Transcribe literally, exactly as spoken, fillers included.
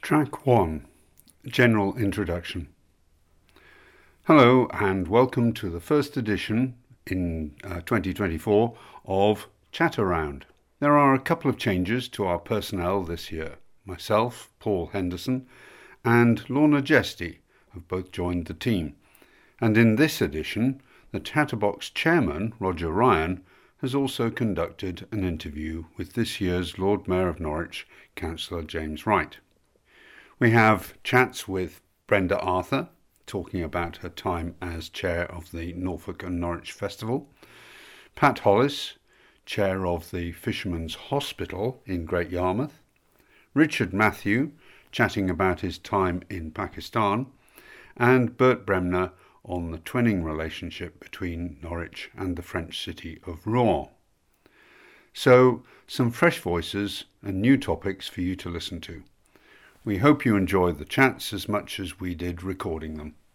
Track one. General Introduction. Hello and welcome to the first edition in uh, twenty twenty-four of Chat Around. There are a couple of changes to our personnel this year. Myself, Paul Henderson, and Lorna Jesty have both joined the team. And in this edition, the Chatterbox chairman, Roger Ryan, has also conducted an interview with this year's Lord Mayor of Norwich, Councillor James Wright. We have chats with Brenda Arthur, talking about her time as chair of the Norfolk and Norwich Festival, Pat Hollis, chair of the Fishermen's Hospital in Great Yarmouth, Richard Matthew, chatting about his time in Pakistan, and Bert Bremner on the twinning relationship between Norwich and the French city of Rouen. So, some fresh voices and new topics for you to listen to. We hope you enjoy the chats as much as we did recording them.